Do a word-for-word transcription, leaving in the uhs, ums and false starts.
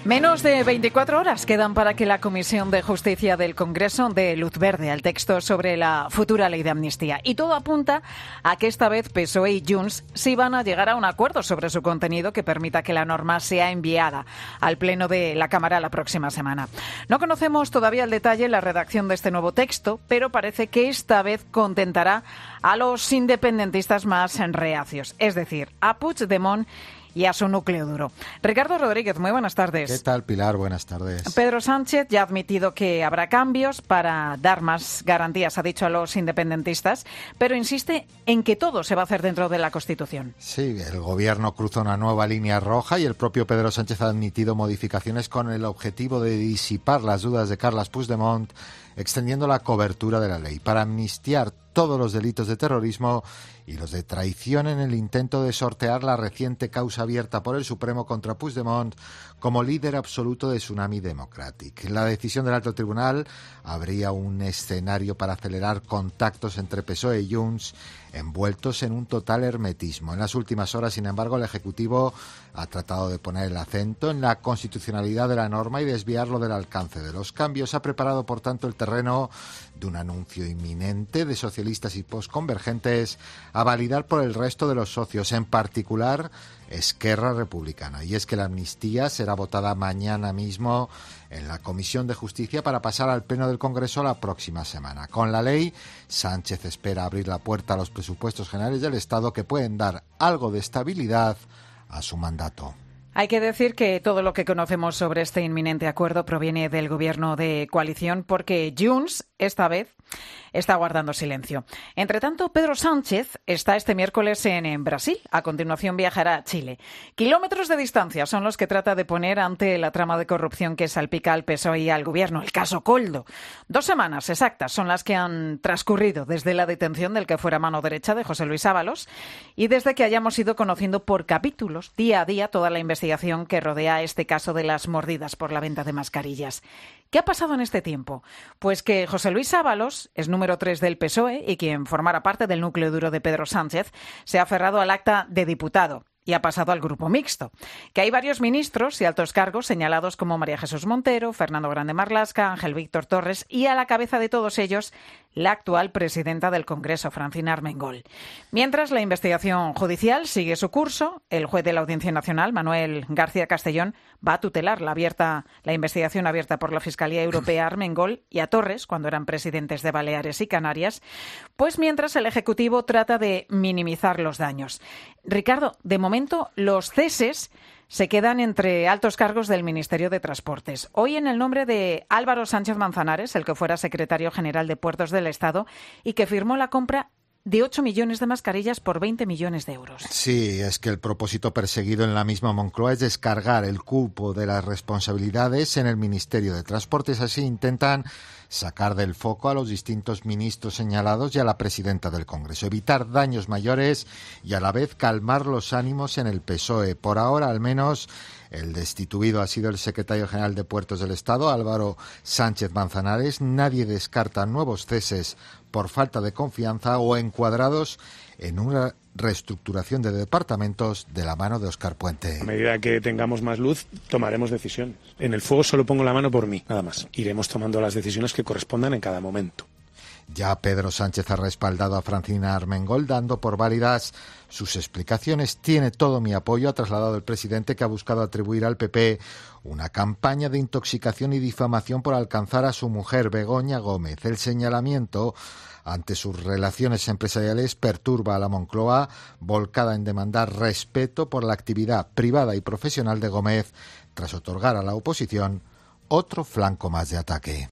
Menos de veinticuatro horas quedan para que la Comisión de Justicia del Congreso dé luz verde al texto sobre la futura ley de amnistía. Y todo apunta a que esta vez P S O E y Junts sí van a llegar a un acuerdo sobre su contenido que permita que la norma sea enviada al Pleno de la Cámara la próxima semana. No conocemos todavía el detalle, la redacción de este nuevo texto, pero parece que esta vez contentará a los independentistas más reacios, es decir, a Puigdemont y a su núcleo duro. Ricardo Rodríguez, muy buenas tardes. ¿Qué tal, Pilar? Buenas tardes. Pedro Sánchez ya ha admitido que habrá cambios para dar más garantías, ha dicho a los independentistas, pero insiste en que todo se va a hacer dentro de la Constitución. Sí, el Gobierno cruza una nueva línea roja y el propio Pedro Sánchez ha admitido modificaciones con el objetivo de disipar las dudas de Carles Puigdemont, extendiendo la cobertura de la ley para amnistiar todos los delitos de terrorismo y los de traición en el intento de sortear la reciente causa abierta por el Supremo contra Puigdemont como líder absoluto de Tsunami Democratic. La decisión del Alto Tribunal abría un escenario para acelerar contactos entre P S O E y Junts envueltos en un total hermetismo. En las últimas horas, sin embargo, el Ejecutivo ha tratado de poner el acento en la constitucionalidad de la norma y desviarlo del alcance de los cambios. Ha preparado, por tanto, el terreno de un anuncio inminente de socialistas y posconvergentes a validar por el resto de los socios, en particular Esquerra Republicana. Y es que la amnistía será votada mañana mismo en la Comisión de Justicia para pasar al Pleno del Congreso la próxima semana. Con la ley, Sánchez espera abrir la puerta a los presupuestos generales del Estado que pueden dar algo de estabilidad a su mandato. Hay que decir que todo lo que conocemos sobre este inminente acuerdo proviene del gobierno de coalición porque Junts, esta vez, está guardando silencio. Entre tanto, Pedro Sánchez está este miércoles en, en Brasil. A continuación viajará a Chile. Kilómetros de distancia son los que trata de poner ante la trama de corrupción que salpica al P S O E y al gobierno, el caso Coldo. Dos semanas exactas son las que han transcurrido desde la detención del que fuera mano derecha de José Luis Ábalos y desde que hayamos ido conociendo por capítulos, día a día, toda la investigación que rodea este caso de las mordidas por la venta de mascarillas. ¿Qué ha pasado en este tiempo? Pues que José Luis Ábalos es número tres del P S O E y quien formara parte del núcleo duro de Pedro Sánchez se ha aferrado al acta de diputado y ha pasado al grupo mixto, que hay varios ministros y altos cargos señalados como María Jesús Montero, Fernando Grande Marlaska, Ángel Víctor Torres y a la cabeza de todos ellos la actual presidenta del Congreso, Francina Armengol. Mientras la investigación judicial sigue su curso, el juez de la Audiencia Nacional, Manuel García Castellón, va a tutelar la, abierta, la investigación abierta por la Fiscalía Europea a Armengol y a Torres, cuando eran presidentes de Baleares y Canarias, pues mientras el Ejecutivo trata de minimizar los daños. Ricardo, de momento los ceses se quedan entre altos cargos del Ministerio de Transportes. Hoy en el nombre de Álvaro Sánchez Manzanares, el que fuera secretario general de Puertos del Estado y que firmó la compra de ocho millones de mascarillas por veinte millones de euros. Sí, es que el propósito perseguido en la misma Moncloa es descargar el cupo de las responsabilidades en el Ministerio de Transportes. Así intentan sacar del foco a los distintos ministros señalados y a la presidenta del Congreso, evitar daños mayores y a la vez calmar los ánimos en el P S O E. Por ahora, al menos, el destituido ha sido el secretario general de Puertos del Estado, Álvaro Sánchez Manzanares. Nadie descarta nuevos ceses por falta de confianza o encuadrados en una reestructuración de departamentos de la mano de Óscar Puente. A medida que tengamos más luz, tomaremos decisiones. En el fuego solo pongo la mano por mí, nada más. Iremos tomando las decisiones que correspondan en cada momento. Ya Pedro Sánchez ha respaldado a Francina Armengol, dando por válidas sus explicaciones. Tiene todo mi apoyo, ha trasladado el presidente, que ha buscado atribuir al P P una campaña de intoxicación y difamación por alcanzar a su mujer, Begoña Gómez. El señalamiento ante sus relaciones empresariales perturba a la Moncloa, volcada en demandar respeto por la actividad privada y profesional de Gómez, tras otorgar a la oposición otro flanco más de ataque.